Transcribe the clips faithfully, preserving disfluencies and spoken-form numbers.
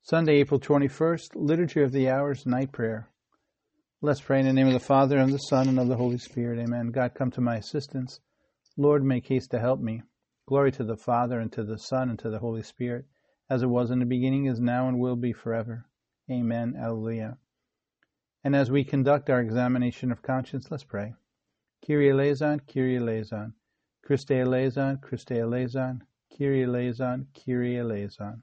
Sunday, April twenty-first, Liturgy of the Hours, Night Prayer. Let's pray in the name of the Father, and of the Son, and of the Holy Spirit. Amen. God, come to my assistance. Lord, make haste to help me. Glory to the Father, and to the Son, and to the Holy Spirit, as it was in the beginning, is now, and will be forever. Amen. Alleluia. And as we conduct our examination of conscience, let's pray. Kyrie eleison, Kyrie eleison. Christe eleison, Christe eleison. Kyrie eleison, Kyrie eleison.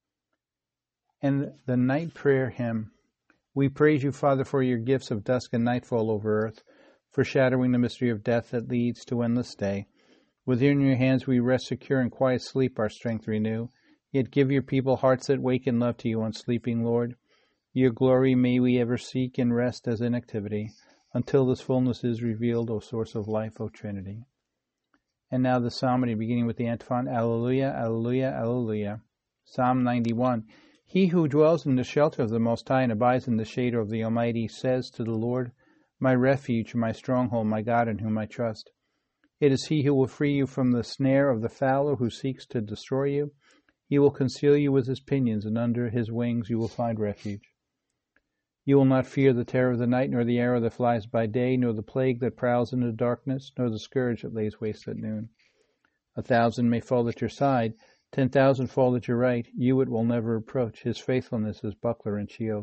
And the night prayer hymn. We praise you, Father, for your gifts of dusk and nightfall over earth, foreshadowing the mystery of death that leads to endless day. Within your hands we rest secure, in quiet sleep our strength renew. Yet give your people hearts that wake in love to you, unsleeping Lord. Your glory may we ever seek and rest as in activity, until this fullness is revealed, O source of life, O Trinity. And now the psalmody, beginning with the antiphon, Alleluia, Alleluia, Alleluia. Psalm ninety-one. He who dwells in the shelter of the Most High and abides in the shade of the Almighty says to the Lord, my refuge, my stronghold, my God in whom I trust. It is he who will free you from the snare of the fowler who seeks to destroy you. He will conceal you with his pinions, and under his wings you will find refuge. You will not fear the terror of the night, nor the arrow that flies by day, nor the plague that prowls in the darkness, nor the scourge that lays waste at noon. A thousand may fall at your side, ten thousand fall at your right, you it will never approach. His faithfulness is buckler and shield.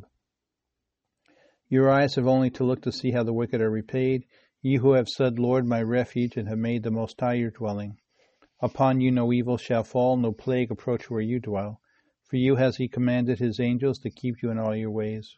Your eyes have only to look to see how the wicked are repaid, you who have said, Lord, my refuge, and have made the Most High your dwelling. Upon you no evil shall fall, no plague approach where you dwell. For you has he commanded his angels to keep you in all your ways.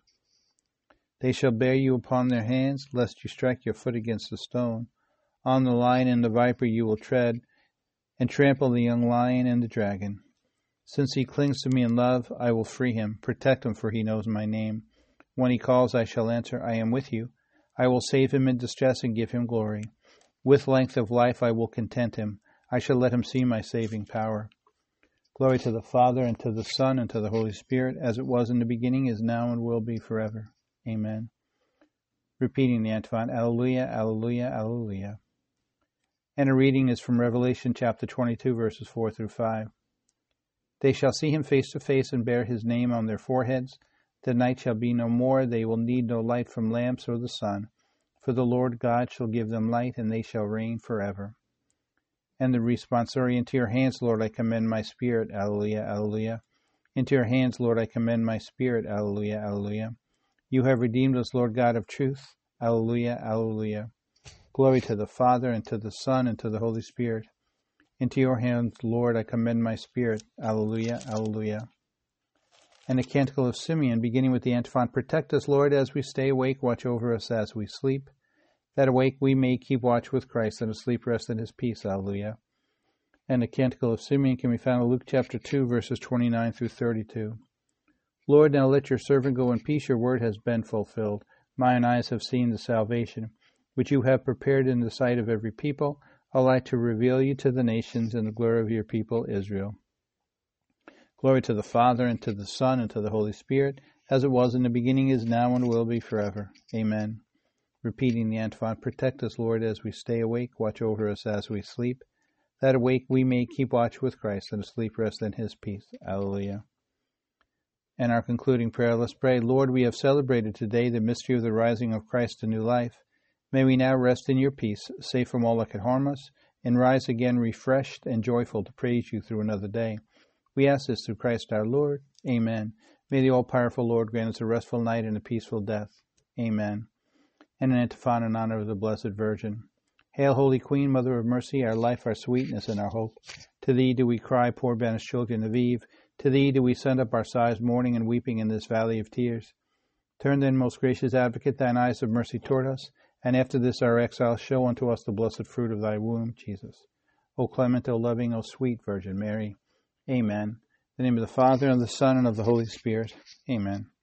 They shall bear you upon their hands, lest you strike your foot against a stone. On the lion and the viper you will tread, and trample the young lion and the dragon. Since he clings to me in love, I will free him, protect him, for he knows my name. When he calls, I shall answer, I am with you. I will save him in distress and give him glory. With length of life I will content him. I shall let him see my saving power. Glory to the Father, and to the Son, and to the Holy Spirit, as it was in the beginning, is now, and will be forever. Amen. Repeating the antiphon, Alleluia, Alleluia, Alleluia. And a reading is from Revelation chapter twenty-two, verses four through five. They shall see him face to face and bear his name on their foreheads. The night shall be no more. They will need no light from lamps or the sun. For the Lord God shall give them light, and they shall reign forever. And the responsorial, into your hands, Lord, I commend my spirit. Alleluia, Alleluia. Into your hands, Lord, I commend my spirit. Alleluia, Alleluia. You have redeemed us, Lord God of truth. Alleluia, Alleluia. Glory to the Father, and to the Son, and to the Holy Spirit. Into your hands, Lord, I commend my spirit. Alleluia, Alleluia. And a canticle of Simeon, beginning with the antiphon, Protect us, Lord, as we stay awake, watch over us as we sleep, that awake we may keep watch with Christ, and asleep rest in his peace. Alleluia. And the canticle of Simeon can be found in Luke chapter two, verses twenty-nine through thirty-two. Lord, now let your servant go in peace, your word has been fulfilled. Mine eyes have seen the salvation, which you have prepared in the sight of every people, a light to reveal you to the nations, and the glory of your people Israel. Glory to the Father, and to the Son, and to the Holy Spirit, as it was in the beginning, is now, and will be forever. Amen. Repeating the antiphon, Protect us, Lord, as we stay awake, watch over us as we sleep, that awake we may keep watch with Christ, and asleep rest in his peace. Alleluia. And our concluding prayer, let's pray. Lord, we have celebrated today the mystery of the rising of Christ to new life. May we now rest in your peace, safe from all that could harm us, and rise again refreshed and joyful to praise you through another day. We ask this through Christ our Lord. Amen. May the all-powerful Lord grant us a restful night and a peaceful death. Amen. And an antiphon in honor of the Blessed Virgin. Hail, Holy Queen, Mother of Mercy, our life, our sweetness, and our hope. To thee do we cry, poor banished children of Eve. To thee do we send up our sighs, mourning and weeping in this valley of tears. Turn then, most gracious Advocate, thine eyes of mercy toward us, and after this our exile show unto us the blessed fruit of thy womb, Jesus. O clement, O loving, O sweet Virgin Mary. Amen. In the name of the Father, and of the Son, and of the Holy Spirit. Amen.